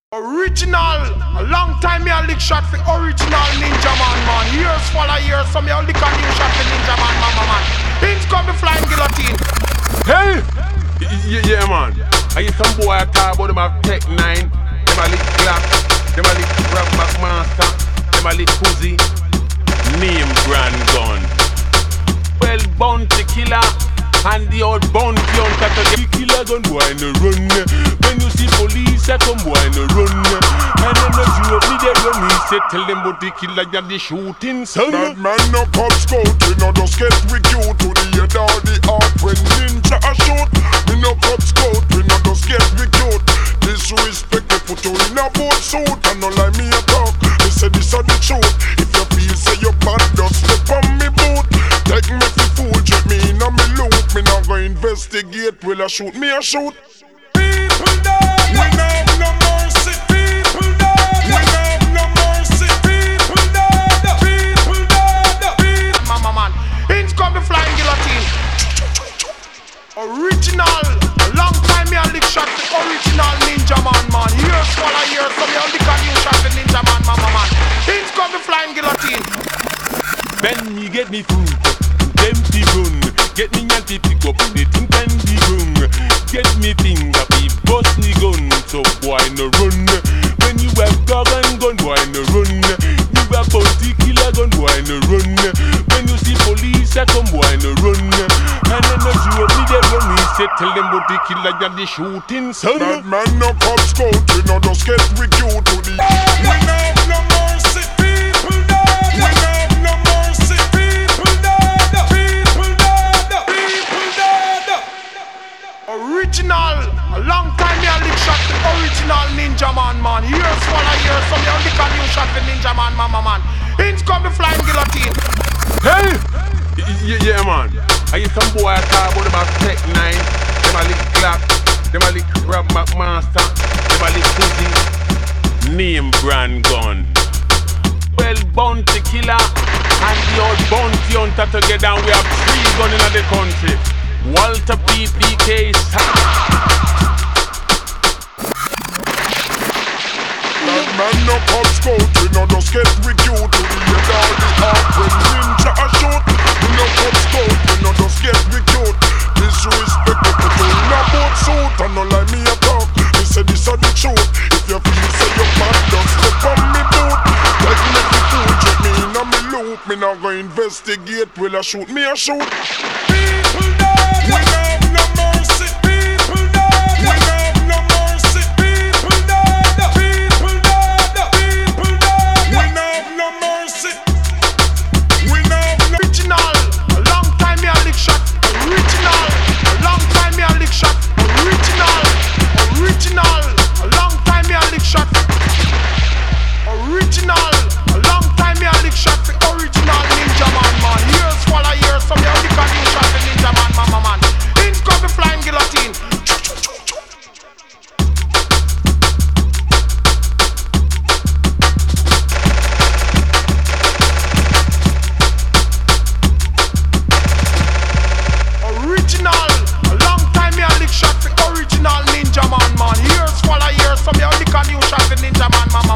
Original, a long time me a lick shot for original Ninja Man. Years follow years, so me a lick a new shot for Ninja Man. Things come the flying guillotine. Hey! Yeah, man. I get some boy I talk about them have Tech 9, them a lick Glock, them a lick Rap Master, them a lick Uzi, name brand gun. Well, bounty killer. And the old bounty hunter to the killer gun boy no run. When you see police, I come boy no run. And then you shoot me they run. He said tell them about the killer and the shooting son. That man no cop scout, we no just get recruit to the head or the heart when ninja a shoot. We no cop scout, we no just get recruit. Disrespect they put you in a boat suit and no like me a talk. They say this are the truth. If you feel say you bad, just step on me boot. Take me for fool, check me in a me loop. Me not go investigate, will I shoot me a shoot? People die. We have no mercy. People die. We have no mercy. People die. People die. Mama man, in come the flying guillotine. Original, a long time me a lick shot the original Ninja Man. Years follow years, so me a lick a new shot the Ninja Man, mama man. In come the flying guillotine. When me get me food, empty run. Get me yanty pick up the thing and the gun. Get me finger be bust me gun. So boy no run. When you have dog and gun, boy no run. You have bounty killer gun, boy no run. When you see police, I come boy no run. And then you shoot me they run. He said tell them about the killer and the shooting son. That man no cop scout, we no just get recruit to the. We have no mercy. People die. We have no mercy. People die. People die. People die. Original, a long time me a lick shot the original Ninja Man. Years follow years, so me a lick a new shot for Ninja Man, mama man. In come the flying guillotine. Hey! Yeah, man. I get some boy I talk about them have Tech 9, them a lick Glock, them a lick Rap Master, them a lick Uzi, name brand gun. Well, bounty killer and the old bounty hunter together, and we have 3 guns in the country. Walter PPK. That man no cop scout, we no just get recruit to the head or the heart when ninja a shoot. We no cop scout, we no just get recruit. Disrespect they put you in a boat suit and no like me a talk. Me say this are the truth. If you feel say you bad, just step on me boot. Like me the fool, check me in a me loop. Me not go investigate, will I shoot me a shoot? People die. We have